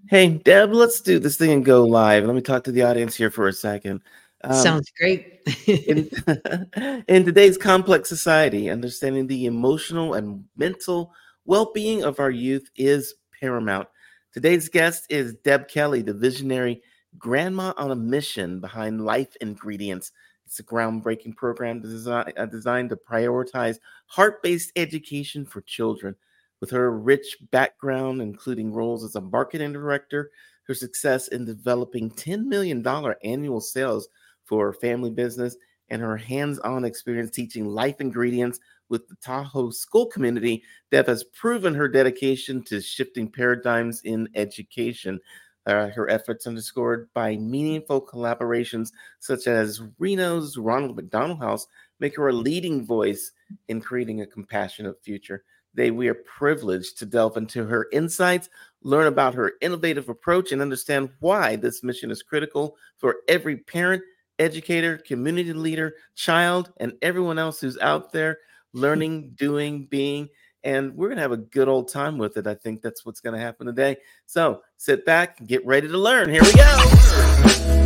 Hey, Deb, let's do this thing and go live. Let me talk to the audience here for a second. Um, Sounds great. in, in today's complex society, understanding the emotional and mental well being of our youth is paramount. Today's guest is Deb Kelly, the visionary grandma on a mission behind Life Ingredients. It's a groundbreaking program designed to prioritize heart based education for children. With her rich background, including roles as a marketing director, her success in developing $10 million annual sales for family business, and her hands on experience teaching life ingredients with the Tahoe school community, Deb has proven her dedication to shifting paradigms in education. Her efforts underscored by meaningful collaborations such as Reno's Ronald McDonald House make her a leading voice in creating a compassionate future. Today, we are privileged to delve into her insights, learn about her innovative approach, and understand why this mission is critical for every parent, educator, community leader, child, and everyone else who's out there learning, doing, being. And we're going to have a good old time with it. I think that's what's going to happen today. So sit back and get ready to learn. Here we go.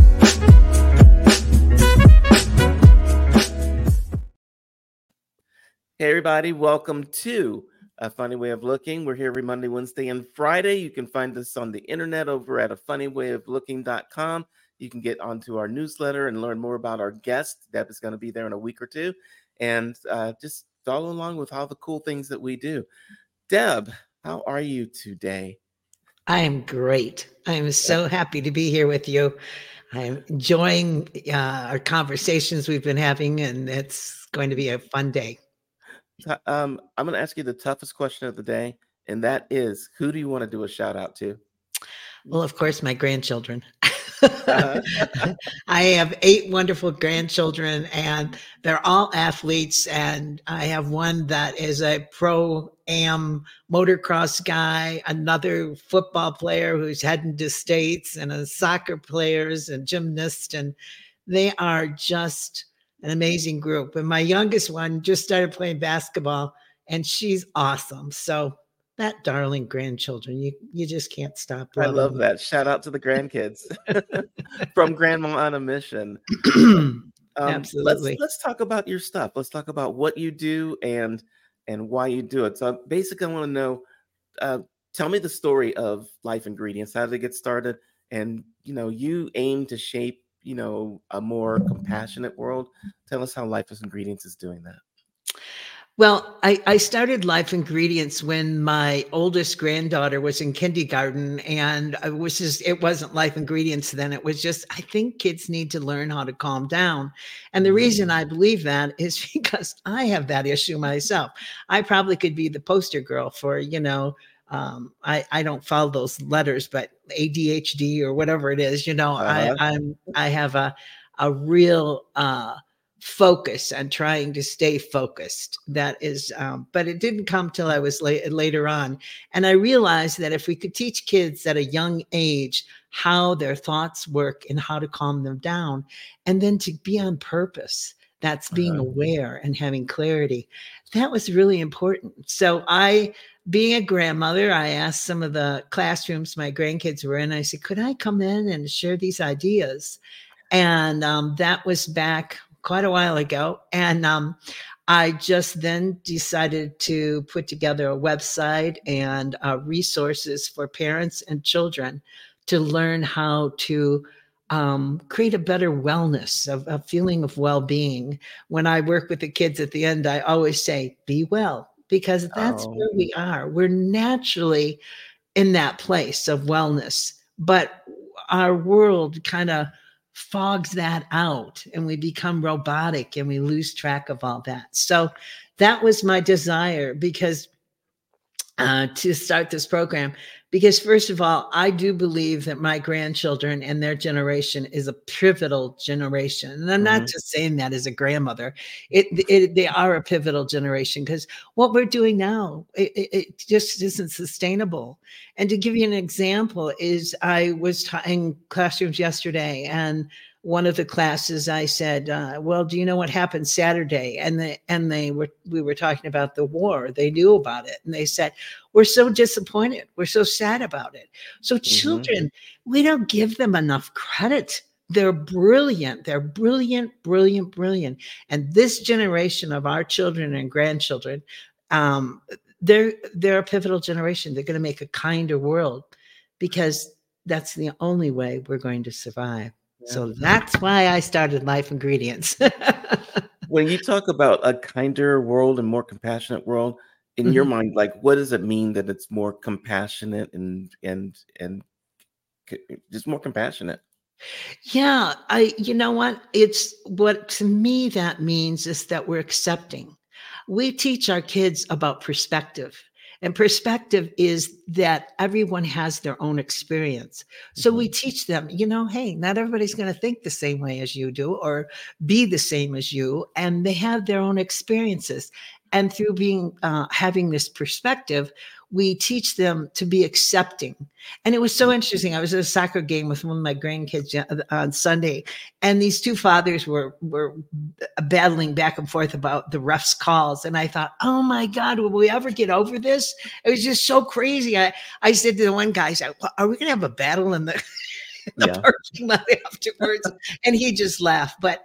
Hey, everybody, welcome to A Funny Way of Looking. We're here every Monday, Wednesday, and Friday. You can find us on the internet over at afunnywayoflooking.com. You can get onto our newsletter and learn more about our guest. Deb is going to be there in a week or two. And just follow along with all the cool things that we do. Deb, how are you today? I am great. I am so happy to be here with you. I'm enjoying our conversations we've been having, and it's going to be a fun day. I'm going to ask you the toughest question of the day, and that is, who do you want to do a shout out to? Well, of course, my grandchildren. Uh-huh. I have 8 wonderful grandchildren, and they're all athletes. And I have one that is a pro-am motocross guy, another football player who's heading to states, and a soccer players and gymnast. And they are just an amazing group. And my youngest one just started playing basketball, and she's awesome. So that darling grandchildren, you just can't stop I loving love them. that. Shout out to the grandkids from Grandma on a Mission. Let's Absolutely. let's talk about your stuff. Let's talk about what you do and why you do it. So basically, I want to know. Uh, Tell me the story of Life Ingredients. How did it get started? And you aim to shape a more compassionate world. Tell us how Life Ingredients is doing that. Well, I started Life Ingredients when my oldest granddaughter was in kindergarten, and it wasn't Life Ingredients then. It was just, I think kids need to learn how to calm down. And the Mhm. reason I believe that is because I have that issue myself. I probably could be the poster girl for, I don't follow those letters, but ADHD or whatever it is, Uh-huh. I have a real, focus and trying to stay focused. That is, but it didn't come till I was later on. And I realized that if we could teach kids at a young age how their thoughts work and how to calm them down, and then to be on purpose, that's being Uh-huh. aware and having clarity. That was really important. So being a grandmother, I asked some of the classrooms my grandkids were in, I said, could I come in and share these ideas? And that was back quite a while ago. And I just then decided to put together a website and resources for parents and children to learn how to create a better wellness, a feeling of well-being. When I work with the kids at the end, I always say, be well, because that's Oh, where we are. We're naturally in that place of wellness, but our world kind of fogs that out and we become robotic and we lose track of all that. So that was my desire because to start this program, because first of all, I do believe that my grandchildren and their generation is a pivotal generation, and I'm not mhm. just saying that as a grandmother. They are a pivotal generation because what we're doing now, it just isn't sustainable. And to give you an example, is I was in classrooms yesterday, and one of the classes, I said, well, do you know what happened Saturday? And we were talking about the war. They knew about it. And they said, we're so disappointed. We're so sad about it. So children, we don't give them enough credit. They're brilliant. They're brilliant, brilliant, brilliant. And this generation of our children and grandchildren, they're a pivotal generation. They're going to make a kinder world, because that's the only way we're going to survive. Yeah. So that's why I started Life Ingredients. When you talk about a kinder world and more compassionate world, in your mind, like, what does it mean that it's more compassionate and just more compassionate? Yeah, you know what? What to me that means is that we're accepting. We teach our kids about perspective. And perspective is that everyone has their own experience. So we teach them, hey, not everybody's going to think the same way as you do or be the same as you. And they have their own experiences. And through having this perspective, we teach them to be accepting. And it was so interesting. I was at a soccer game with one of my grandkids on Sunday, and these two fathers were battling back and forth about the ref's calls. And I thought, oh my God, will we ever get over this? It was just so crazy. I said to the one guy, are we going to have a battle in the parking lot afterwards? And he just laughed. But,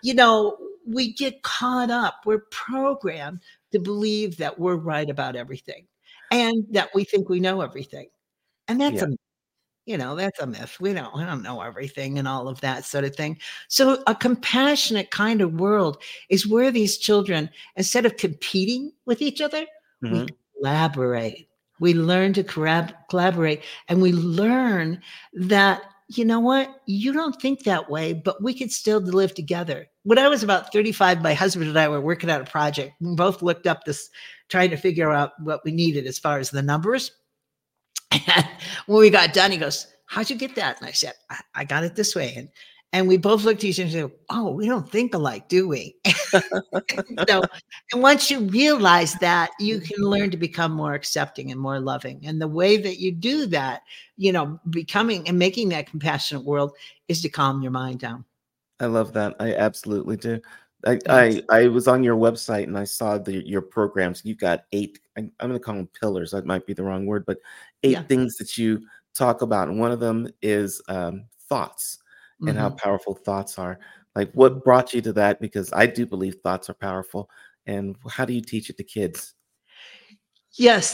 we get caught up. We're programmed to believe that we're right about everything and that we think we know everything. And that's that's a myth. We don't know everything and all of that sort of thing. So a compassionate kind of world is where these children, instead of competing with each other, we collaborate. We learn to collaborate, and we learn that, you know what? You don't think that way, but we could still live together. When I was about 35, my husband and I were working on a project. We both looked up trying to figure out what we needed as far as the numbers. And when we got done, he goes, how'd you get that? And I said, I got it this way. And we both looked at each other and said, oh, we don't think alike, do we? And once you realize that, you can learn to become more accepting and more loving. And the way that you do that, becoming and making that compassionate world, is to calm your mind down. I love that. I absolutely do. I was on your website and I saw your programs. You've got 8, I'm going to call them pillars. That might be the wrong word, but 8 things that you talk about. And one of them is thoughts and how powerful thoughts are. Like, what brought you to that? Because I do believe thoughts are powerful. And how do you teach it to kids? Yes.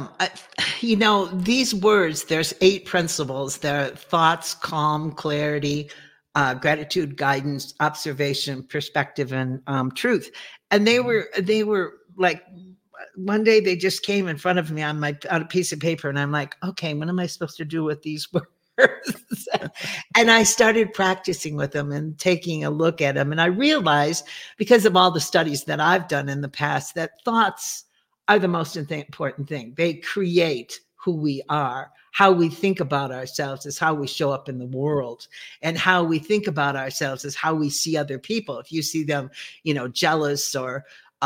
These words, there's 8 principles. They're thoughts, calm, clarity, gratitude, guidance, observation, perspective, and truth. And they were like, one day they just came in front of me on a piece of paper, and I'm like, okay, what am I supposed to do with these words? And I started practicing with them and taking a look at them. And I realized, because of all the studies that I've done in the past, that thoughts are the most important thing. They create who we are. How we think about ourselves is how we show up in the world, and how we think about ourselves is how we see other people. If you see them, jealous or,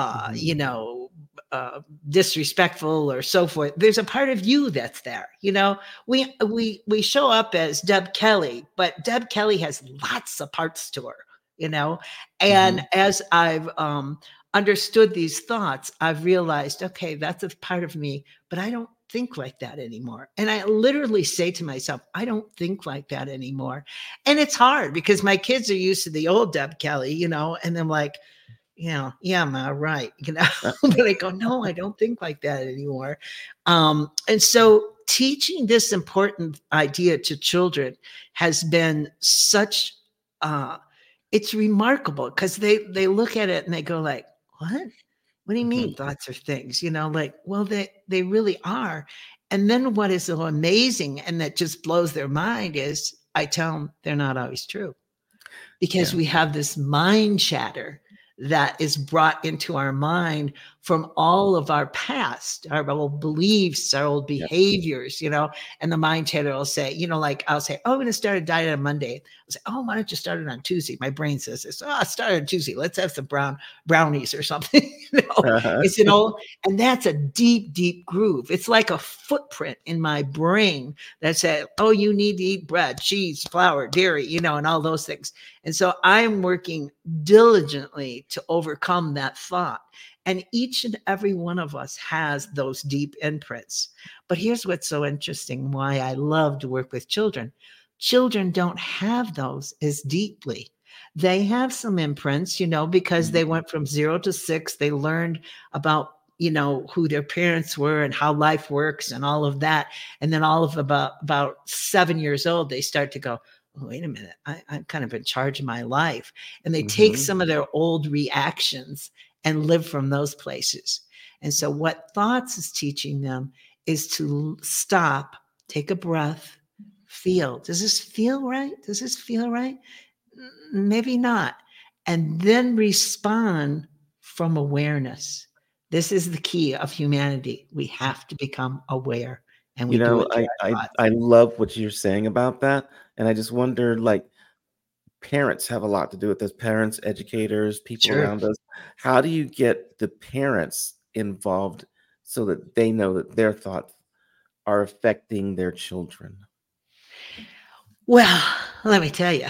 disrespectful or so forth, there's a part of you that's there. We show up as Deb Kelly, but Deb Kelly has lots of parts to her, and as I've understood these thoughts, I've realized, okay, that's a part of me, but I don't think like that anymore. And I literally say to myself, I don't think like that anymore. And it's hard because my kids are used to the old Deb Kelly, and I'm like, yeah, Ma, right. But I go, no, I don't think like that anymore. And so teaching this important idea to children has been such, it's remarkable, because they look at it and they go like, what? What do you mean thoughts are things? Well, they really are. And then what is so amazing and that just blows their mind is I tell them they're not always true, because we have this mind chatter that is brought into our mind from all of our past, our old beliefs, our old Yeah. behaviors, and the mind chatter will say, like I'll say, oh, I'm going to start a diet on Monday. I'll say, oh, why don't you start it on Tuesday? My brain says this, I started on Tuesday. Let's have some brownies or something. Uh-huh. It's and that's a deep, deep groove. It's like a footprint in my brain that said, oh, you need to eat bread, cheese, flour, dairy, and all those things. And so I'm working diligently to overcome that thought. And each and every one of us has those deep imprints. But here's what's so interesting, why I love to work with children. Children don't have those as deeply. They have some imprints, because they went from 0 to 6. They learned about, who their parents were and how life works and all of that. And then all of about 7 years old, they start to go, oh, wait a minute, I'm kind of in charge of my life. And they take some of their old reactions and live from those places. And so what thoughts is teaching them is to stop, take a breath, feel. Does this feel right? Does this feel right? Maybe not. And then respond from awareness. This is the key of humanity. We have to become aware, and we do it through our thoughts. I love what you're saying about that. And I just wonder, like, parents have a lot to do with this. Parents, educators, people Sure. around us. How do you get the parents involved so that they know that their thoughts are affecting their children? Well, let me tell you,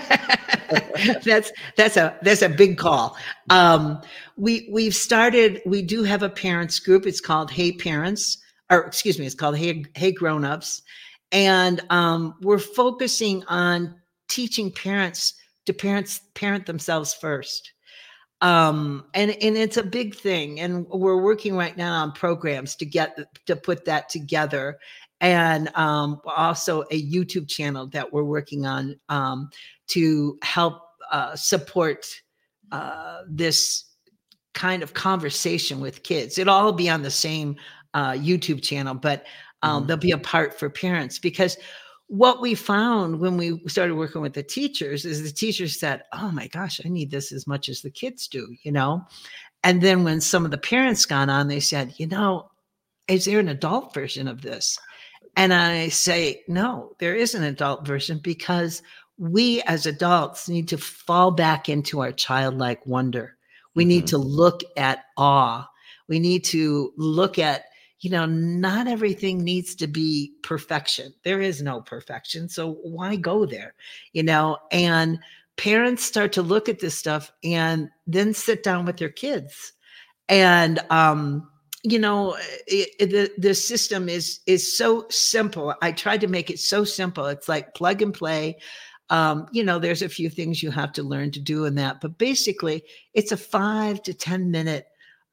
that's a big call. We do have a parents group. It's called Hey Parents, or excuse me, it's called Hey Grownups, and we're focusing on teaching parents to parent themselves first. And it's a big thing, and we're working right now on programs to put that together, and also a YouTube channel that we're working on to help support this kind of conversation with kids. It'll all be on the same YouTube channel, but there'll be a part for parents, because what we found when we started working with the teachers is the teachers said, oh my gosh, I need this as much as the kids do, And then when some of the parents got on, they said, is there an adult version of this? And I say, no, there is an adult version, because we as adults need to fall back into our childlike wonder. We need to look at awe. We need to look at, not everything needs to be perfection. There is no perfection. So why go there? And parents start to look at this stuff and then sit down with their kids. And, the system is so simple. I tried to make it so simple. It's like plug and play. There's a few things you have to learn to do in that, but basically it's a 5 to 10 minute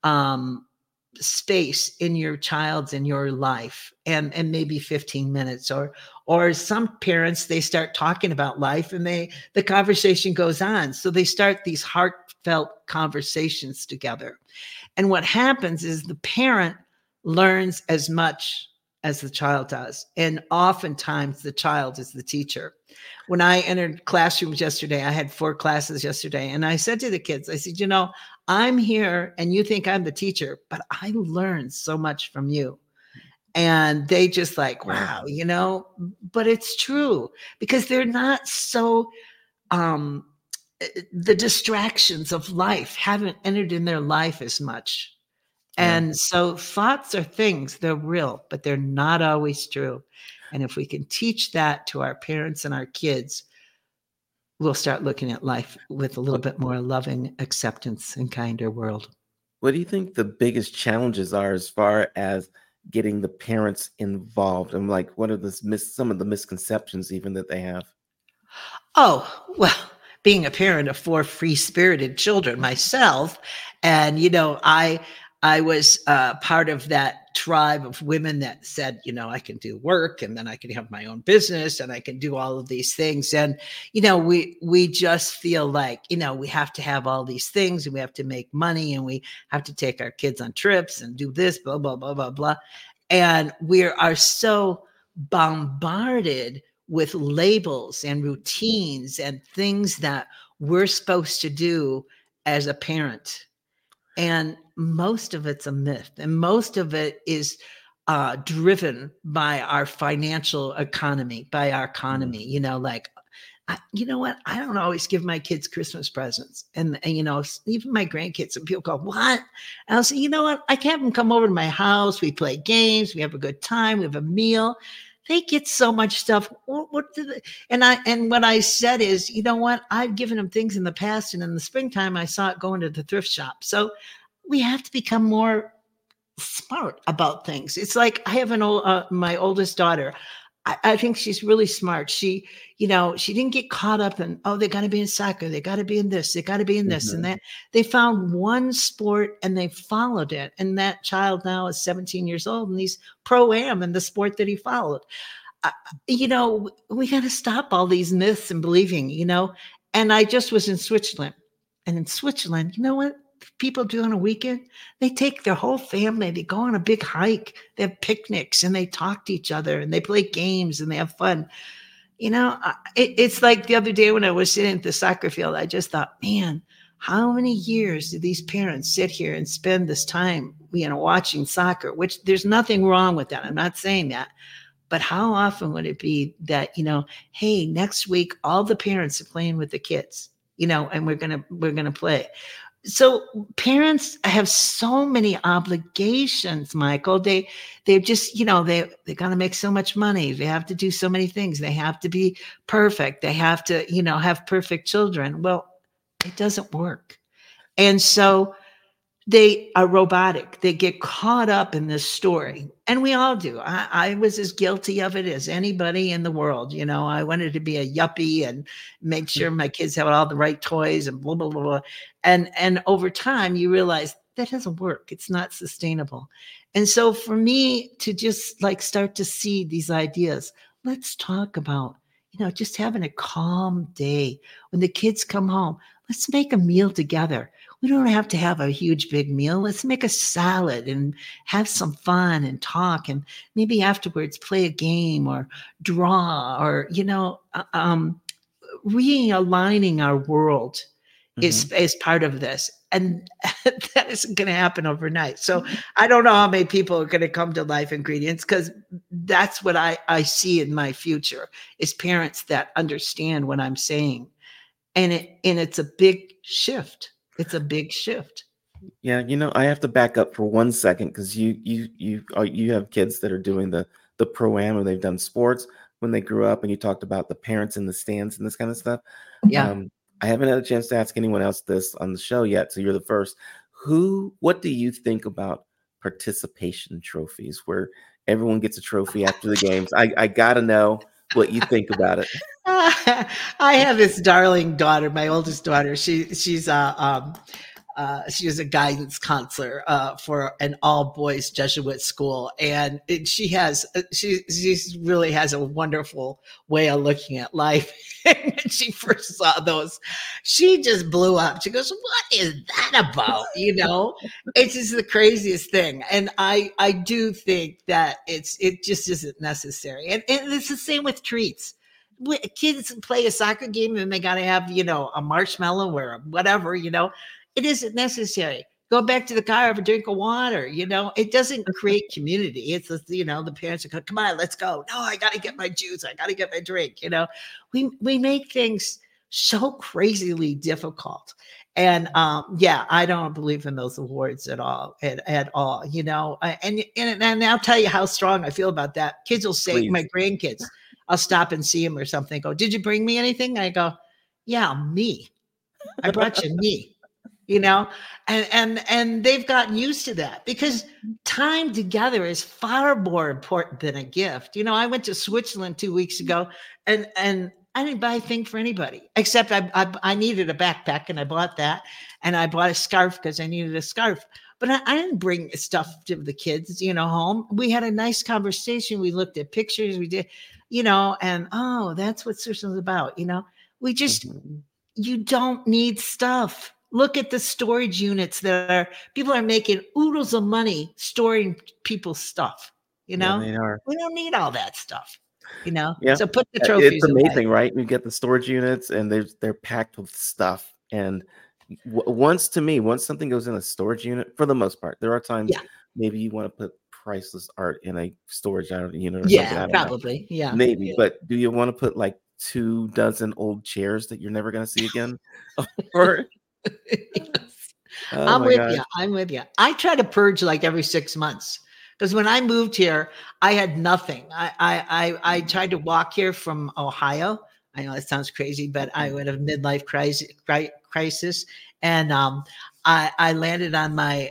space in your life, and maybe 15 minutes, or some parents, they start talking about life and the conversation goes on. So they start these heartfelt conversations together. And what happens is the parent learns as much as the child does. And oftentimes the child is the teacher. When I entered classrooms yesterday, I had 4 classes yesterday, and I said to the kids, I said, I'm here and you think I'm the teacher, but I learned so much from you. And they just like, wow, but it's true, because they're not so, the distractions of life haven't entered in their life as much. And so thoughts are things, they're real, but they're not always true. And if we can teach that to our parents and our kids, we'll start looking at life with a little bit more loving acceptance and kinder world. What do you think the biggest challenges are as far as getting the parents involved? And like, what are some of the misconceptions even that they have? Oh, well, being a parent of 4 free-spirited children myself, and I was part of that tribe of women that said, I can do work, and then I can have my own business, and I can do all of these things. And, we just feel like, we have to have all these things, and we have to make money, and we have to take our kids on trips and do this, blah, blah, blah, blah, blah. And we are so bombarded with labels and routines and things that we're supposed to do as a parent. And most of it's a myth, and most of it is driven by our financial economy, by our economy. You know, like, you know what? I don't always give my kids Christmas presents, and you know, even my grandkids. And people go, "What?" And I'll say, "You know what? I can have them come over to my house. We play games. We have a good time. We have a meal." They get so much stuff. What do they? And what I said is, you know what? I've given them things in the past, and in the springtime, I saw it going to the thrift shop. So we have to become more smart about things. It's like I have my oldest daughter. I think she's really smart. She, you know, she didn't get caught up in, oh, they got to be in soccer. They got to be in this. They got to be in this and that. They found one sport and they followed it. And that child now is 17 years old and he's pro-am in the sport that he followed. You know, we got to stop all these myths and believing, you know. And I just was in Switzerland. And in Switzerland, you know what people do on a weekend? They take their whole family, they go on a big hike, they have picnics, and they talk to each other, and they play games, and they have fun. You know, it's like the other day when I was sitting at the soccer field, I just thought, man, how many years did these parents sit here and spend this time, you know, watching soccer, which there's nothing wrong with that. I'm not saying that. But how often would it be that, you know, hey, next week, all the parents are playing with the kids, you know, and we're going to play. So parents have so many obligations, Michael. They're just, you know, they got to make so much money. They have to do so many things. They have to be perfect. They have to, you know, have perfect children. Well, it doesn't work. And so they are robotic. They get caught up in this story. And we all do. I was as guilty of it as anybody in the world. You know, I wanted to be a yuppie and make sure my kids have all the right toys and blah, blah, blah, blah. And over time, you realize that doesn't work. It's not sustainable. And so for me to just like start to see these ideas, let's talk about, you know, just having a calm day. When the kids come home, let's make a meal together. We don't have to have a huge, big meal. Let's make a salad and have some fun and talk, and maybe afterwards play a game or draw, or, you know, realigning our world is part of this. And that isn't going to happen overnight. So I don't know how many people are going to come to Life Ingredients, because that's what I see in my future is parents that understand what I'm saying. And it's a big shift. It's a big shift. Yeah, you know, I have to back up for 1 second because you have kids that are doing the pro-am, or they've done sports when they grew up, and you talked about the parents in the stands and this kind of stuff. Yeah. I haven't had a chance to ask anyone else this on the show yet, so you're the first. What do you think about participation trophies, where everyone gets a trophy after the games? I gotta know what you think about it. I have this darling daughter, my oldest daughter. She's she was a guidance counselor for an all boys Jesuit school, and she really has a wonderful way of looking at life. When she first saw those, she just blew up. She goes, "What is that about?" You know, it's just the craziest thing. And I do think that it just isn't necessary. And it's the same with treats. Kids play a soccer game and they got to have, you know, a marshmallow or whatever, you know. It isn't necessary. Go back to the car, have a drink of water. You know, it doesn't create community. It's just, you know, the parents are going, come on, let's go. No, I got to get my juice. I got to get my drink. You know, we make things so crazily difficult. And yeah, I don't believe in those awards at all, at all. You know, and I'll tell you how strong I feel about that. Kids will say, Please. my grandkids, I'll stop and see them or something. Go, did you bring me anything? I go, yeah, me. I brought you me. You know, and they've gotten used to that, because time together is far more important than a gift. You know, I went to Switzerland 2 weeks ago, and I didn't buy a thing for anybody, except I needed a backpack, and I bought that, and I bought a scarf because I needed a scarf. But I didn't bring stuff to the kids, you know, home. We had a nice conversation. We looked at pictures. We did, you know, and oh, that's what Switzerland's about. You know, we just you don't need stuff. Look at the storage units people are making oodles of money storing people's stuff. You know, yeah, they are. We don't need all that stuff. You know, yeah. So put the trophies. It's amazing, away. Right? You get the storage units, and they're packed with stuff, and Once something goes in a storage unit, for the most part, there are times Yeah. maybe you want to put priceless art in a storage unit or something. Yeah, I don't know. probably. Yeah. Maybe, Yeah. but do you want to put like 2 dozen old chairs that you're never going to see again? Or Yes. oh I'm my with gosh. you. I'm with you. I try to purge like every 6 months because when I moved here, I had nothing. I tried to walk here from Ohio. I know it sounds crazy, but I had a midlife crisis, and I landed on my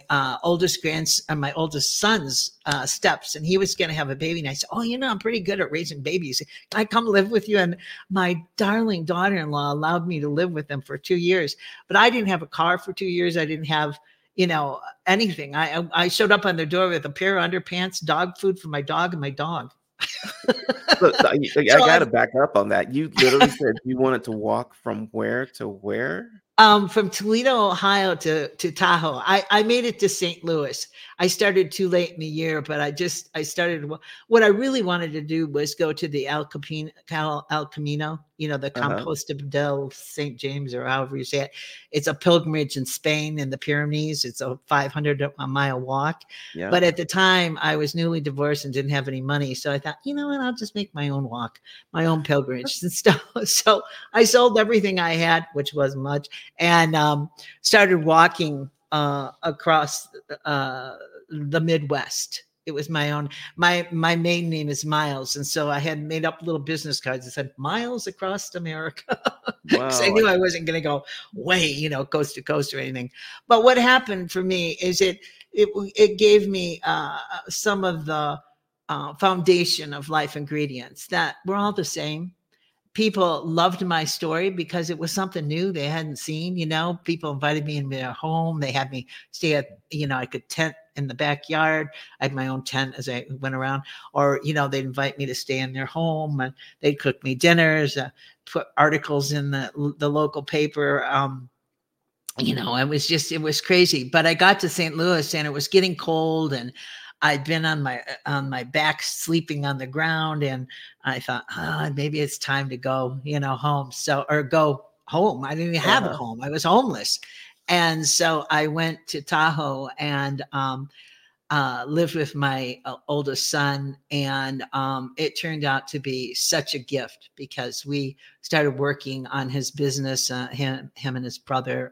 my oldest son's steps, and he was going to have a baby. And I said, "Oh, I'm pretty good at raising babies. Can I come live with you?" And my darling daughter-in-law allowed me to live with them for 2 years, but I didn't have a car for 2 years. I didn't have anything. I showed up on their door with a pair of underpants, dog food for my dog, and my dog. Look, I So got to back up on that. You literally said you wanted to walk from where to where? From Toledo, Ohio to Tahoe. I made it to St. Louis. I started too late in the year, but I started. What I really wanted to do was go to the El Camino, the Uh-huh. Composta del St. James, or however you say it. It's a pilgrimage in Spain in the Pyrenees. It's a 500-mile walk. Yeah. But at the time, I was newly divorced and didn't have any money. So I thought, you know what? I'll just make my own walk, my own pilgrimage and stuff. So I sold everything I had, which wasn't much, and started walking across the Midwest. It was my own. My maiden name is Miles, and so I had made up little business cards that said "Miles Across America" because I Wow. knew I wasn't going to go way, coast to coast or anything. But what happened for me is it gave me some of the foundation of life ingredients that we're all the same. People loved my story because it was something new they hadn't seen. People invited me in their home. They had me stay at, I could tent in the backyard. I had my own tent as I went around, or, they'd invite me to stay in their home, and they'd cook me dinners, put articles in the local paper. It was crazy. But I got to St. Louis and it was getting cold, and I'd been on my back sleeping on the ground, and I thought, maybe it's time to go, home. Or go home. I didn't even have a Uh-huh. home. I was homeless. And so I went to Tahoe and lived with my oldest son, and it turned out to be such a gift because we started working on his business. Him and his brother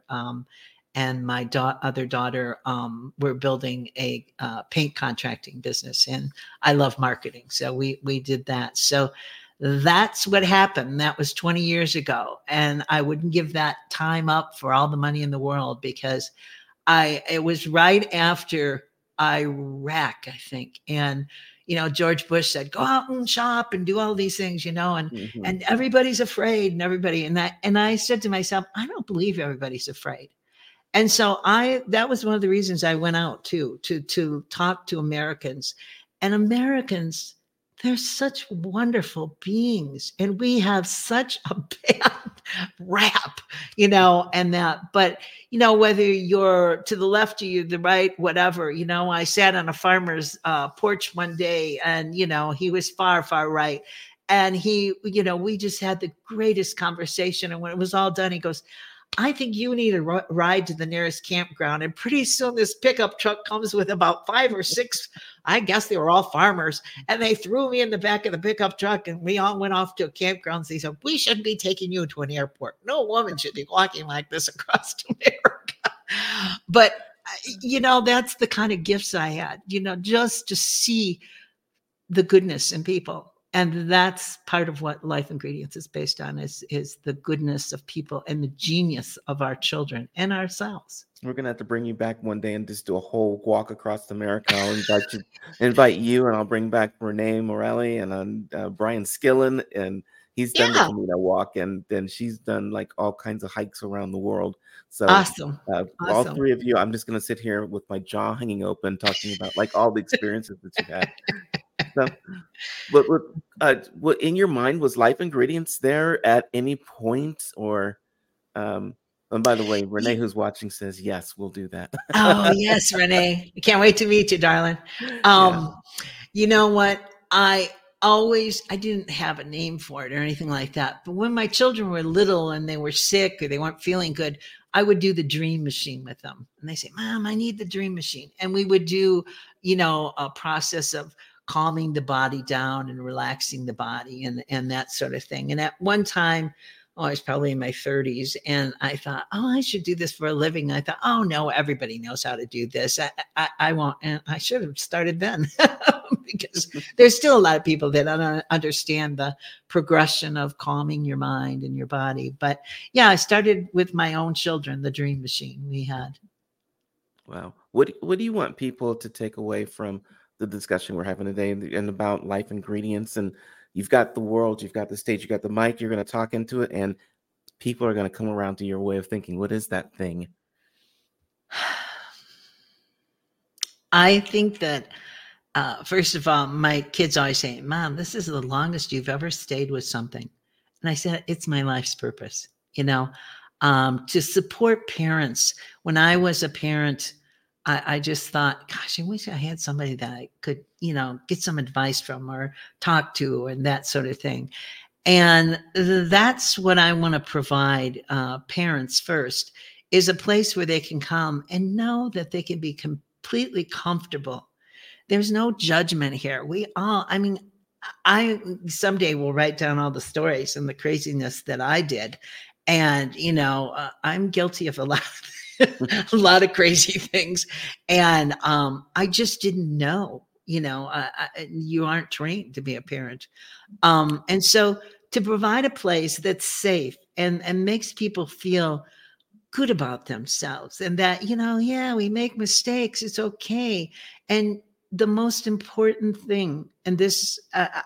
and my other daughter were building a paint contracting business, and I love marketing, so we did that. So that's what happened. That was 20 years ago, and I wouldn't give that time up for all the money in the world because it was right after Iraq, I think. And, George Bush said, go out and shop and do all these things, and Mhm. everybody's afraid, and I said to myself, I don't believe everybody's afraid. And so that was one of the reasons I went out too, to talk to Americans. And Americans, they're such wonderful beings, and we have such a bad rap, and that. But whether you're to the left or you the right, whatever, I sat on a farmer's porch one day, and he was far, far right. And we just had the greatest conversation. And when it was all done, he goes, I think you need a ride to the nearest campground. And pretty soon this pickup truck comes with about 5 or 6, I guess they were all farmers. And they threw me in the back of the pickup truck, and we all went off to a campground. So they said, we shouldn't be taking you to an airport. No woman should be walking like this across America. But, that's the kind of gifts I had, just to see the goodness in people. And that's part of what Life Ingredients is based on, is the goodness of people and the genius of our children and ourselves. We're gonna have to bring you back one day and just do a whole walk across America. I'll invite you, and I'll bring back Renee Morelli and Brian Skillen, and he's done the Yeah. Camino walk, and then she's done like all kinds of hikes around the world. So Awesome. all Awesome. 3 of you, I'm just gonna sit here with my jaw hanging open, talking about like all the experiences that you had. So, what in your mind, was Life Ingredients there at any point, or and by the way, Renee, who's watching, says yes, we'll do that. Oh, yes, Renee. I can't wait to meet you, darling. Yeah. You know what? I didn't have a name for it or anything like that. But when my children were little and they were sick or they weren't feeling good, I would do the dream machine with them. And they say, Mom, I need the dream machine. And we would do, a process of calming the body down and relaxing the body and that sort of thing. And at one time, I was probably in my 30s, and I thought, oh, I should do this for a living. I thought, oh no, everybody knows how to do this. I won't. And I should have started then because there's still a lot of people that don't understand the progression of calming your mind and your body. But yeah, I started with my own children, the dream machine we had. Wow. What do you want people to take away from the discussion we're having today and about life ingredients? And you've got the world, you've got the stage, you got the mic, you're going to talk into it, and people are going to come around to your way of thinking. What is that thing? I think that, first of all, my kids always say, Mom, this is the longest you've ever stayed with something. And I said, it's my life's purpose, to support parents. When I was a parent, I just thought, gosh, I wish I had somebody that I could, get some advice from or talk to and that sort of thing. And that's what I want to provide parents first, is a place where they can come and know that they can be completely comfortable. There's no judgment here. I someday will write down all the stories and the craziness that I did. And, I'm guilty of a lot of crazy things. And I just didn't know, you aren't trained to be a parent. And so to provide a place that's safe and makes people feel good about themselves, and that, we make mistakes, it's okay. And the most important thing, and this,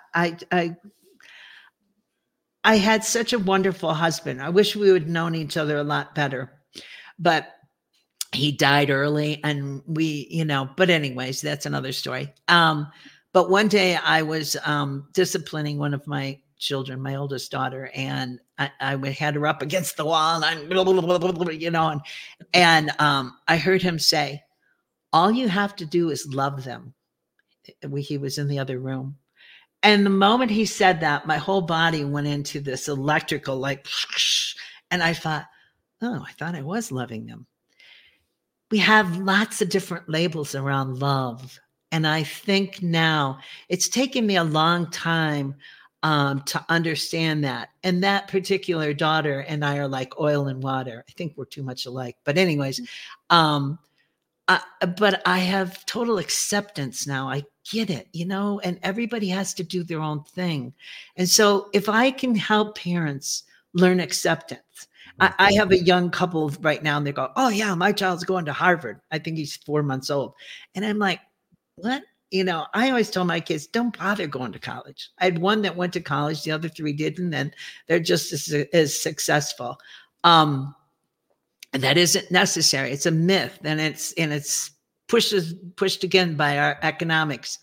I had such a wonderful husband. I wish we would have known each other a lot better, but he died early, and but anyways, that's another story. But one day I was disciplining one of my children, my oldest daughter, and I had her up against the wall, and I heard him say, all you have to do is love them. He was in the other room. And the moment he said that, my whole body went into this electrical, and I thought, oh, I thought I was loving them. We have lots of different labels around love. And I think now it's taken me a long time to understand that. And that particular daughter and I are like oil and water. I think we're too much alike. But anyways, but I have total acceptance now. I get it, and everybody has to do their own thing. And so if I can help parents learn acceptance, I have a young couple right now, and they go, oh yeah, my child's going to Harvard. I think he's 4 months old. And I'm like, what? I always tell my kids, don't bother going to college. I had one that went to college, the other 3 didn't, and they're just as successful. And that isn't necessary. It's a myth, and it's pushed again by our economics.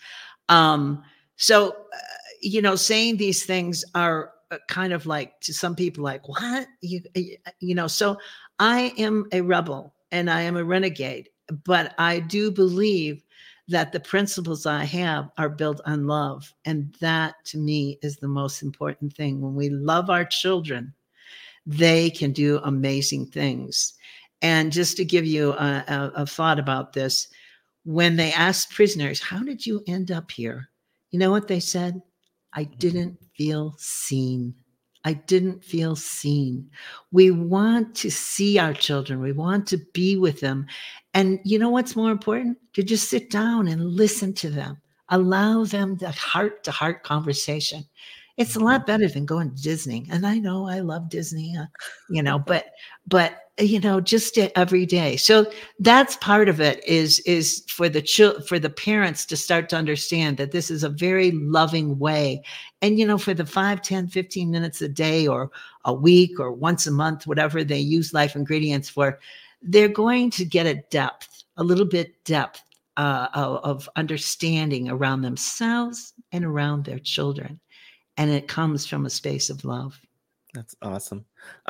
So saying these things are kind of like, to some people, like, what? So I am a rebel and I am a renegade, but I do believe that the principles I have are built on love. And that, to me, is the most important thing. When we love our children, they can do amazing things. And just to give you a thought about this, when they asked prisoners, how did you end up here? You know what they said? I didn't feel seen. I didn't feel seen. We want to see our children. We want to be with them. And you know what's more important? To just sit down and listen to them. Allow them the heart-to-heart conversation. It's a lot better than going to Disney. And I know I love Disney, but just every day. So that's part of it is for the parents to start to understand that this is a very loving way. And, for the 5, 10, 15 minutes a day or a week or once a month, whatever they use Life Ingredients for, they're going to get a little bit depth of understanding around themselves and around their children. And it comes from a space of love. That's awesome.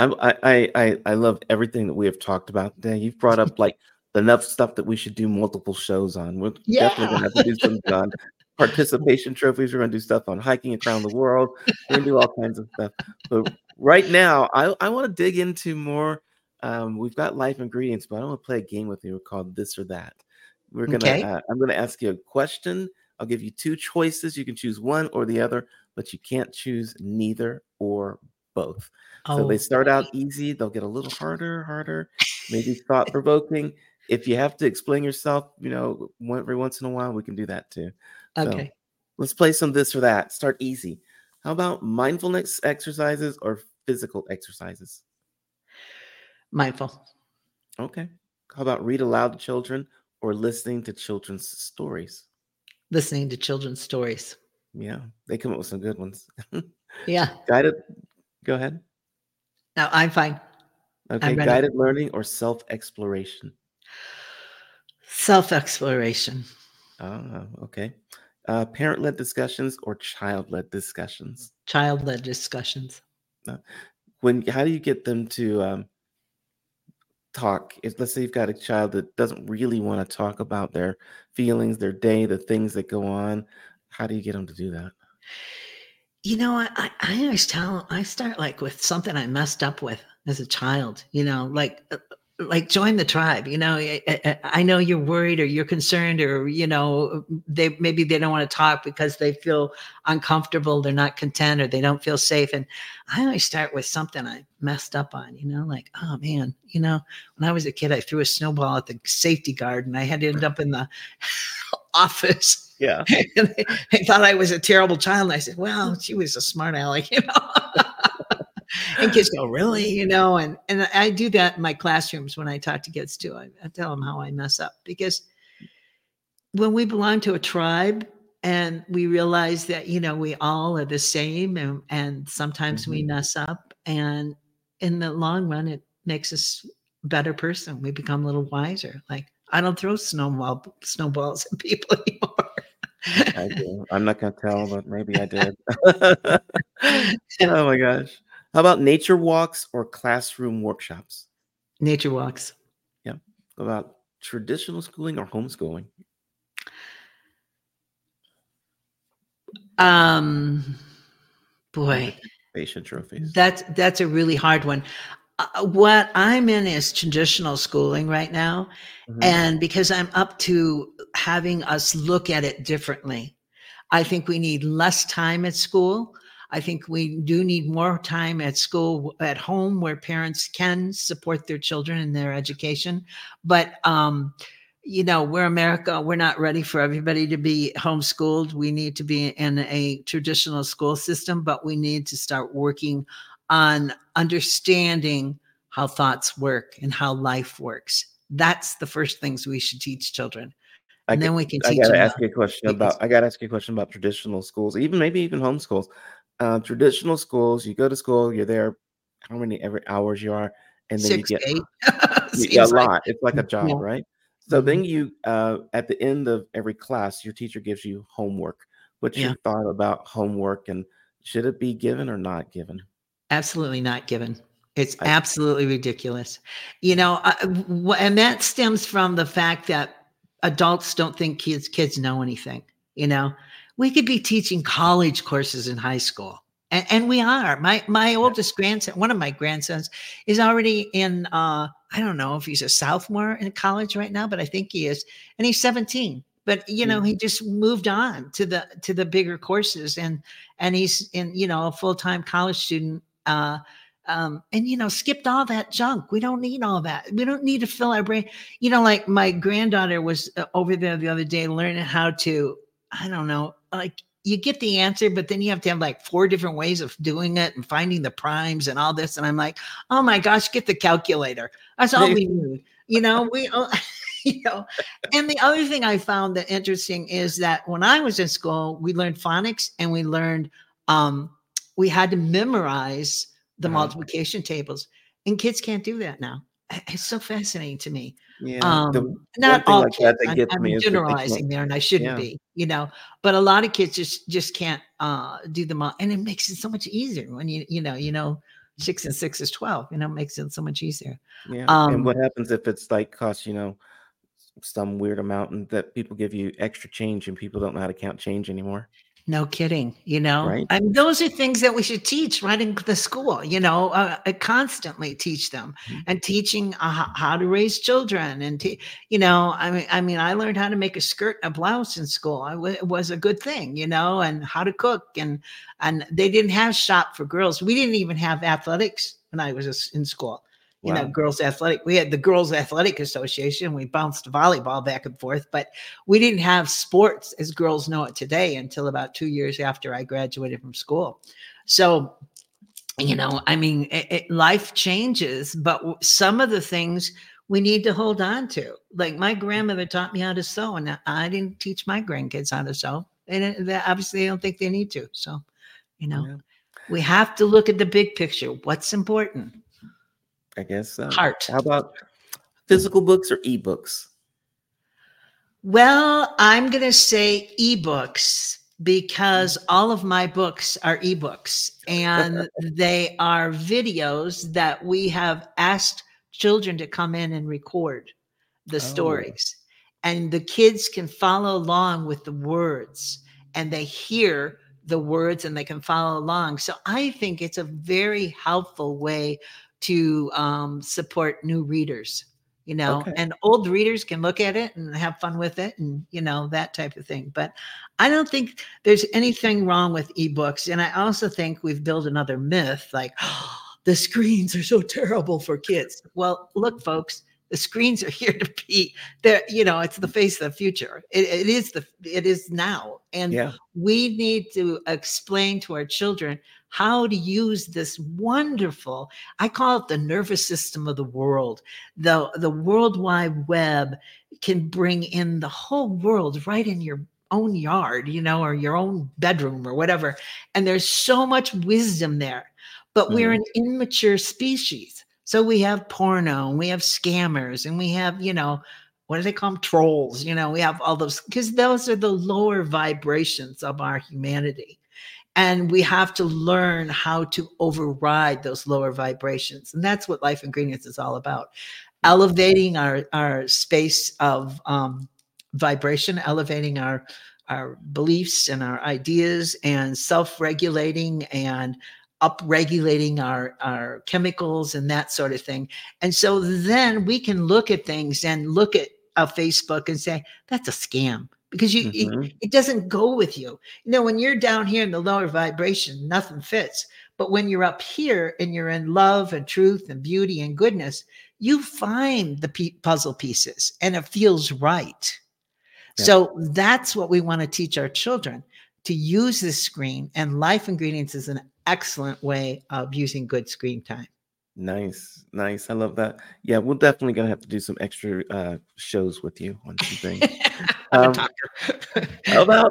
I love everything that we have talked about today. You've brought up enough stuff that we should do multiple shows on. We're definitely going to have to do something on participation trophies. We're going to do stuff on hiking around the world. We're going to do all kinds of stuff. But right now, I want to dig into more We've got life ingredients, but I want to play a game with you called This or That. Okay. I'm gonna ask you a question. I'll give you two choices. You can choose one or the other, but you can't choose neither or both. So they Oh start boy. out easy. They'll get a little harder, maybe thought provoking. If you have to explain yourself, every once in a while, we can do that too. So Okay. let's play some this or that. Start easy. How about mindfulness exercises or physical exercises? Mindful. Okay. How about read aloud to children or listening to children's stories? Listening to children's stories. Yeah, they come up with some good ones. Yeah. Guided, go ahead. No, I'm fine. I'm Okay, ready. guided learning or self exploration? Self exploration. Ah, okay. Parent led discussions or child led discussions? Child led discussions. Uh, how do you get them to talk? If let's say you've got a child that doesn't really want to talk about their feelings, their day, the things that go on, how do you get them to do that? I always I start like with something I messed up with as a child, like join the tribe. I know you're worried or you're concerned or, maybe they don't want to talk because they feel uncomfortable. They're not content or they don't feel safe. And I always start with something I messed up on, like, oh man, when I was a kid, I threw a snowball at the safety guard and I had to end up in the office. Yeah. And they thought I was a terrible child. And I said, well, she was a smart aleck. And kids go, really? And I do that in my classrooms when I talk to kids too. I tell them how I mess up because when we belong to a tribe and we realize that, we all are the same and sometimes we Mhm. mess up and in the long run, it makes us a better person. We become a little wiser. Like I don't throw snowballs at people anymore. I do. I'm not gonna tell, but maybe I did. Oh my gosh. How about nature walks or classroom workshops? Nature walks. Yeah. How about traditional schooling or homeschooling? Um, Or boy, participation trophies? that's a really hard one. What I'm in is traditional schooling right now, Mhm. and because I'm up to having us look at it differently. I think we need less time at school. I think we do need more time at school, at home, where parents can support their children in their education. But we're America. We're not ready for everybody to be homeschooled. We need to be in a traditional school system, but we need to start working on understanding how thoughts work and how life works. That's the first things we should teach children. I And g then we can I teach gotta them ask you a question about traditional schools, maybe even homeschools. Traditional schools, you go to school, you're there how many every hours you are, and then you 6 get to 8. a Seems like lot. It's like a job, yeah. right? So Mhm. then at the end of every class, your teacher gives you homework. What's your Yeah. thought about homework, and should it be given or not given? Absolutely not given. It's I absolutely ridiculous. And that stems from the fact that adults don't think kids know anything, you know? We could be teaching college courses in high school, and we are. My Yeah. oldest grandson, one of my grandsons, is already in, I don't know if he's a sophomore in college right now, but I think he is, and he's 17. But, Yeah. he just moved on to the bigger courses, and he's in, a full-time college student and skipped all that junk. We don't need all that. We don't need to fill our brain. Like my granddaughter was over there the other day learning how to, I don't know, like you get the answer, but then you have to have like 4 different ways of doing it and finding the primes and all this. And I'm like, oh my gosh, get the calculator. That's all we need. We, you know. And the other thing I found that interesting is that when I was in school, we learned phonics and um, we had to memorize the Uh-huh. multiplication tables, and kids can't do that now. It's so fascinating to me. Yeah. The one Not thing all like that kids. that gets me I'm is that they can't. generalizing there, and I shouldn't Yeah. be, but a lot of kids just can't do them all, and it makes it so much easier when 6 and 6 is 12. It makes it so much easier. Yeah. And Um, what happens if it's like costs, some weird amount and that people give you extra change and people don't know how to count change anymore? No kidding. You know, right? and those are things that we should teach right in the school, you know, constantly teach them Mhm. and teaching how to raise children. And, you know, I mean, I learned how to make a skirt and a blouse in school. It was a good thing, you know, and how to cook. And they didn't have shop for girls. We didn't even have athletics when I was in school. You know, Wow. girls athletic. We had the Girls Athletic Association. We bounced volleyball back and forth, but we didn't have sports as girls know it today until about 2 years after I graduated from school. So, you know, I mean, life changes, but some of the things we need to hold on to. Like my grandmother taught me how to sew, and I didn't teach my grandkids how to sew. And obviously, they don't think they need to. So, you know, Yeah, we have to look at the big picture. What's important? I guess so. Heart. How about physical books or ebooks? Well, I'm going to say ebooks because all of my books are ebooks and they are videos that we have asked children to come in and record the Oh, stories. And the kids can follow along with the words and they hear the words and they can follow along. So I think it's a very helpful way to support new readers, you know, okay. and old readers can look at it and have fun with it and, you know, that type of thing. But I don't think there's anything wrong with ebooks. And I also think we've built another myth like, oh, the screens are so terrible for kids. Well, look, folks, the screens are here to be there. You know, it's the face of the future. It is now. And Yeah. we need to explain to our children how to use this wonderful, I call it the nervous system of the world. The World Wide Web can bring in the whole world right in your own yard, you know, or your own bedroom or whatever. And there's so much wisdom there. But we're Mhm. an immature species. So we have porno and we have scammers and we have, you know, what do they call them? Trolls. You know, we have all those because those are the lower vibrations of our humanity. And we have to learn how to override those lower vibrations. And that's what Life Ingredients is all about. Elevating our space of vibration, elevating our beliefs and our ideas, and self-regulating and upregulating our chemicals and that sort of thing. And so then we can look at things and look at a Facebook and say, that's a scam because Mhm. it doesn't go with you. You know, when you're down here in the lower vibration, nothing fits. But when you're up here and you're in love and truth and beauty and goodness, you find the puzzle pieces and it feels right. Yep. So that's what we want to teach our children to use this screen. And Life Ingredients is an excellent way of using good screen time. Nice, nice. I love that. Yeah, we're definitely gonna have to do some extra shows with you on some things. I'm a Um, talker. how about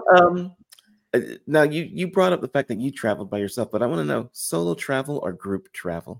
now you brought up the fact that you traveled by yourself, but I want to know solo travel or group travel?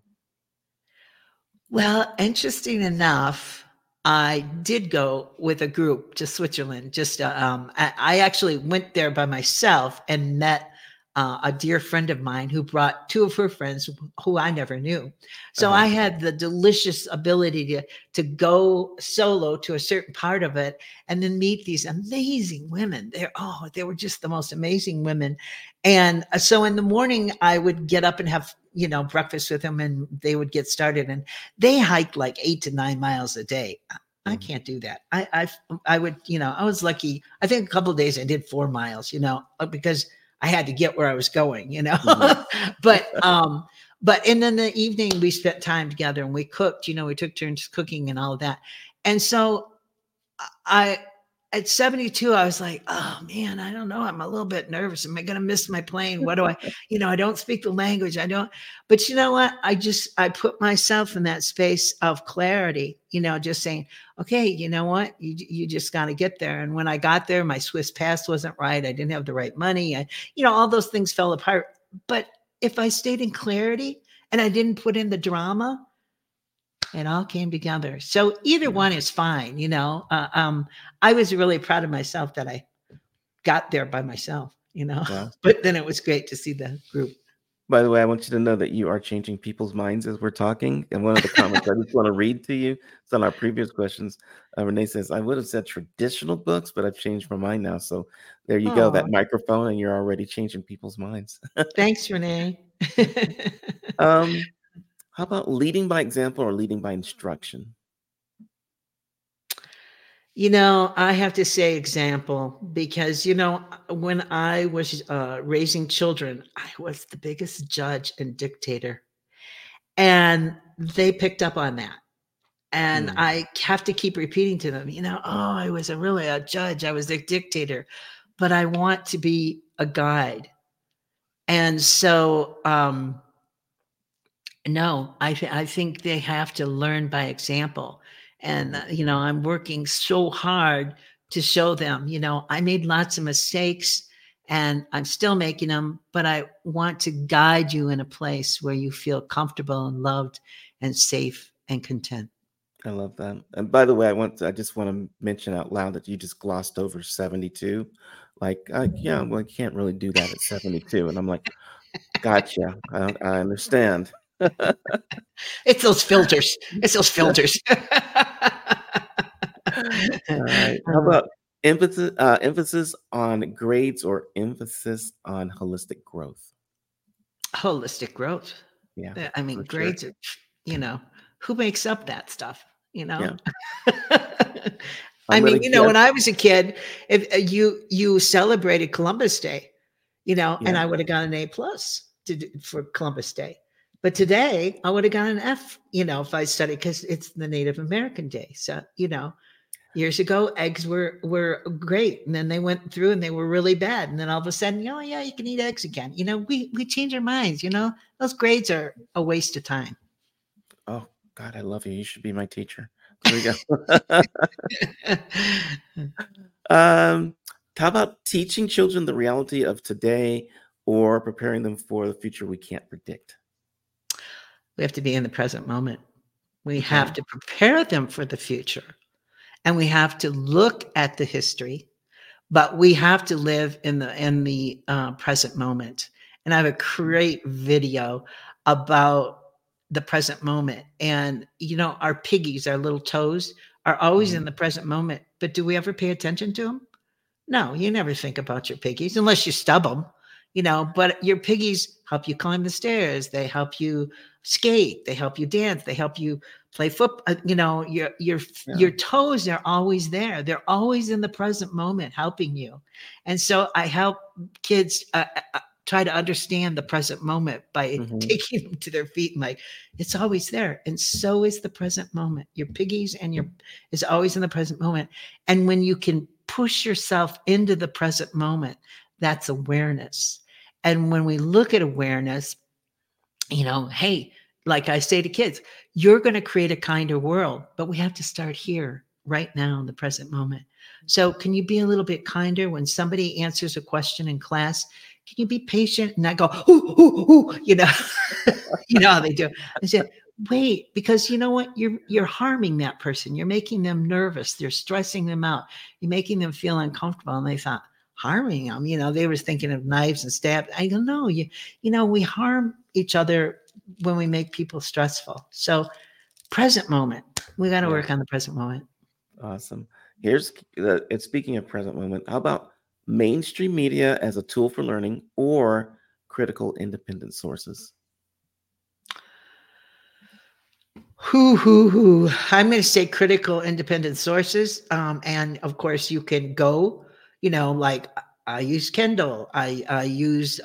Well, interesting enough, I did go with a group to Switzerland. Just I actually went there by myself and met a dear friend of mine who brought two of her friends who I never knew. So Uh-huh. I had the delicious ability to go solo to a certain part of it and then meet these amazing women. They were just the most amazing women. And so in the morning, I would get up and have breakfast with them, and they would get started. And they hike like 8 to 9 miles a day. I Mhm. can't do that. I would, I was lucky. I think a couple of days I did 4 miles, because I had to get where I was going, Mhm. but and then the evening we spent time together and we cooked, we took turns cooking and all of that. And so I at 72, I was like, oh man, I don't know. I'm a little bit nervous. Am I going to miss my plane? What do I don't speak the language. But you know what? I put myself in that space of clarity, just saying, okay, you know what? You just got to get there. And when I got there, my Swiss pass wasn't right. I didn't have the right money. All those things fell apart. But if I stayed in clarity and I didn't put in the drama, it all came together. So either Yeah. one is fine, I was really proud of myself that I got there by myself, Wow. but then it was great to see the group. By the way, I want you to know that you are changing people's minds as we're talking. And one of the comments I just want to read to you, it's on our previous questions. Renee says, I would have said traditional books, but I've changed my mind now. So there you go, that Oh, microphone, and you're already changing people's minds. thanks, Renee. How about leading by example or leading by instruction? I have to say example because, when I was raising children, I was the biggest judge and dictator. And they picked up on that. And Mm, I have to keep repeating to them, I was really a judge. I was a dictator, but I want to be a guide. And so, no, I think they have to learn by example. And, I'm working so hard to show them, I made lots of mistakes and I'm still making them, but I want to guide you in a place where you feel comfortable and loved and safe and content. I love that. And by the way, I just want to mention out loud that you just glossed over 72. Like, yeah, well, I can't really do that at 72. And I'm like, gotcha. I understand. It's those filters. It's those filters. All right. How about emphasis on grades or emphasis on holistic growth? Holistic growth. Yeah, I mean, for sure. grades are, who makes up that stuff, Yeah, I I'm gonna mean, guess. when I was a kid, if you celebrated Columbus Day, and Yeah, I would have got an A plus for Columbus Day. But today I would have got an F, if I studied because it's the Native American Day. So, years ago, eggs were great, and then they went through and they were really bad, and then all of a sudden, oh yeah, you can eat eggs again. We change our minds. Those grades are a waste of time. oh God, I love you. You should be my teacher. There we go. um, how about teaching children the reality of today or preparing them for the future we can't predict? We have to be in the present moment. We Okay. have to prepare them for the future, and we have to look at the history, but we have to live in the present moment. And I have a great video about the present moment. And our piggies, our little toes, are always Mhm. in the present moment. But do we ever pay attention to them? No, you never think about your piggies unless you stub them, but your piggies help you climb the stairs. They help you skate. They help you dance. They help you play football. Your Yeah. toes are always there. They're always in the present moment helping you. And so I help kids try to understand the present moment by Mhm. taking them to their feet and like, it's always there. And so is the present moment. Your piggies and your is always in the present moment. And when you can push yourself into the present moment, that's awareness. And when we look at awareness, hey, like I say to kids, you're going to create a kinder world, but we have to start here right now in the present moment. So can you be a little bit kinder when somebody answers a question in class? Can you be patient and not go, ooh, ooh, ooh, you know how they do. I said, wait, because you know what? You're harming that person. You're making them nervous. You're stressing them out. You're making them feel uncomfortable. And they thought, harming them, they were thinking of knives and stab. I don't know. We harm each other when we make people stressful. So present moment. We got to Yeah. work on the present moment. Awesome. Here's and speaking of present moment, how about mainstream media as a tool for learning or critical independent sources? Who. I'm going to say critical independent sources. And of course, you can go, like I use Kindle. I use,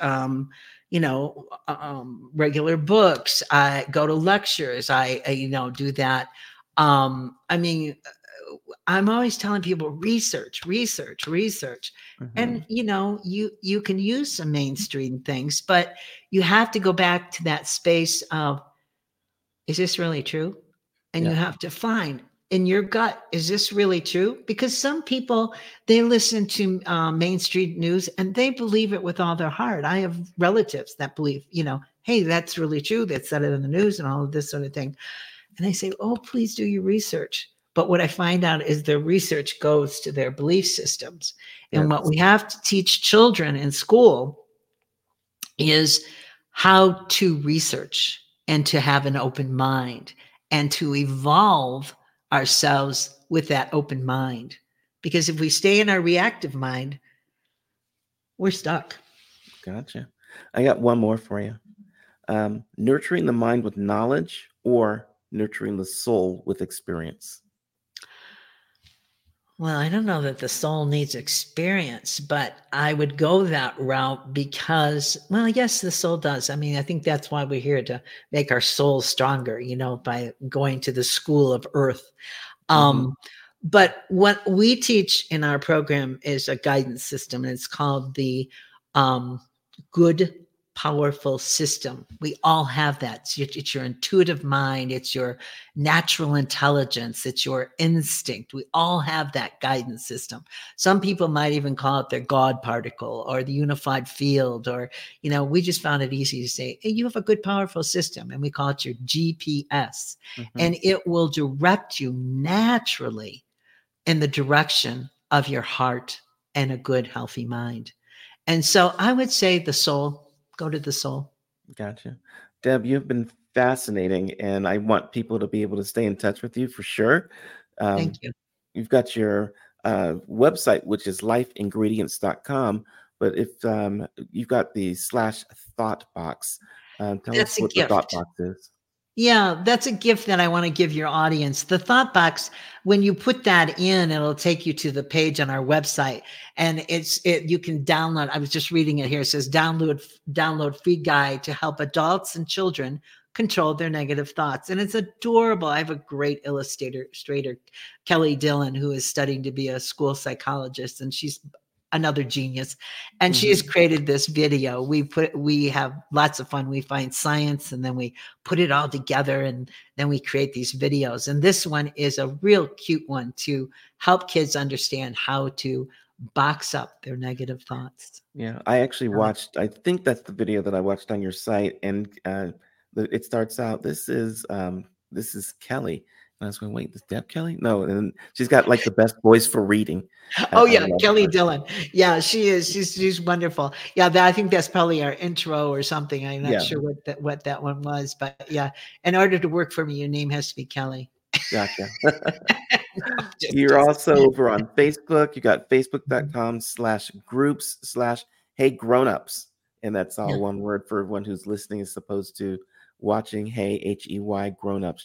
regular books. I go to lectures. I do that. I mean, I'm always telling people research, research, research. And Mhm. you can use some mainstream things, but you have to go back to that space of, is this really true? And you Yeah. have to find in your gut, is this really true? Because some people, they listen to mainstream news and they believe it with all their heart. I have relatives that believe, hey, that's really true. They said it in the news and all of this sort of thing. And I say, oh, please do your research. But what I find out is their research goes to their belief systems. And what Yes. we have to teach children in school is how to research and to have an open mind and to evolve ourselves with that open mind. Because if we stay in our reactive mind, we're stuck. Gotcha. I got one more for you. Nurturing the mind with knowledge or nurturing the soul with experience? Well, I don't know that the soul needs experience, but I would go that route because, well, yes, the soul does. I mean, I think that's why we're here, to make our souls stronger, by going to the school of earth. Mhm. But what we teach in our program is a guidance system, and it's called the Good Powerful System. We all have that. It's your intuitive mind, it's your natural intelligence, it's your instinct. We all have that guidance system. Some people might even call it their God particle or the unified field, or, we just found it easy to say, hey, you have a good, powerful system, and we call it your GPS, and Mhm. it will direct you naturally in the direction of your heart and a good, healthy mind. And so I would say the soul, go to the soul. Gotcha. Deb, you've been fascinating, and I want people to be able to stay in touch with you for sure. Thank Um, you. you've got your website, which is lifeingredients.com. But if you've got the slash thought box, tell us That's a what the thought gift. box is. Yeah, that's a gift that I want to give your audience. The thought box, when you put that in, it'll take you to the page on our website, and you can download. I was just reading it here. It says download free guide to help adults and children control their negative thoughts. And it's adorable. I have a great illustrator, Kelly Dillon, who is studying to be a school psychologist, and she's another genius. And she has Mhm. created this video. We have lots of fun. We find science, and then we put it all together, and then we create these videos. And this one is a real cute one to help kids understand how to box up their negative thoughts. Yeah, I actually Really. watched. I think that's the video that I watched on your site, and it starts out. This is Kelly, and I was going, wait, this Deb Kelly? No, and she's got like the best voice for reading. Oh I yeah, love Kelly her. Dillon. Yeah, she is. She's wonderful. Yeah, I think that's probably our intro or something. I'm not Yeah, sure what that one was, but yeah. In order to work for me, your name has to be Kelly. gotcha. No, just You're kidding. also over on Facebook. You got facebook.com/groups/Hey Grownups. And that's Yeah, all one word for everyone who's listening as opposed to watching. Hey, HEY Grownups,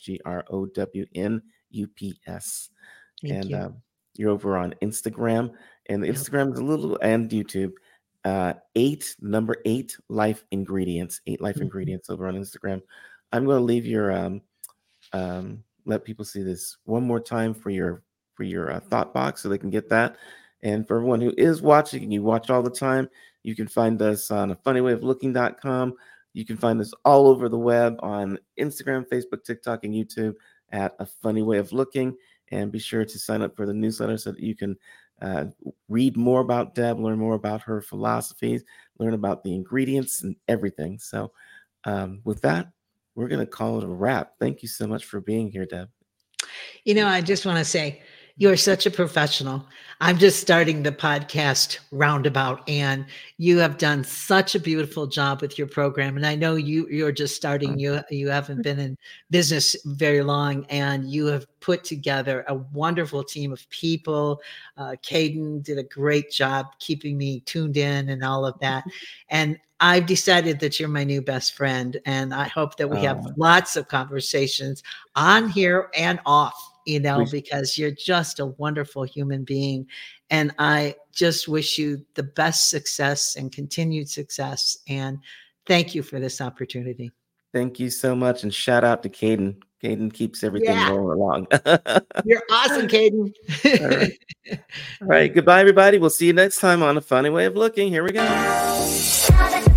GROWNUPS. thank And you. you're over on Instagram. And the Yep. Instagram is a little, and YouTube. Number eight life ingredients, eight life Mhm. ingredients over on Instagram. I'm going to leave your let people see this one more time for your thought box so they can get that. And for everyone who is watching and you watch all the time, you can find us on a funnywayoflooking.com. You can find us all over the web on Instagram, Facebook, TikTok, and YouTube at A Funny Way of Looking. And be sure to sign up for the newsletter so that you can uh, read more about Deb, learn more about her philosophies, learn about the ingredients and everything. So with that, we're going to call it a wrap. Thank you so much for being here, Deb. I just want to say you're such a professional. I'm just starting the podcast roundabout, and you have done such a beautiful job with your program. And I know you're just starting. Oh, You haven't been in business very long, and you have put together a wonderful team of people. Caden did a great job keeping me tuned in and all of that. And I've decided that you're my new best friend, and I hope that we have uh, lots of conversations on here and off, we, because you're just a wonderful human being. And I just wish you the best success and continued success. And thank you for this opportunity. thank you so much. And shout out to Caden. Caden keeps everything Yeah, rolling along. you're awesome, Caden. All right. All right. Goodbye, everybody. We'll see you next time on A Funny Way of Looking. Here we go.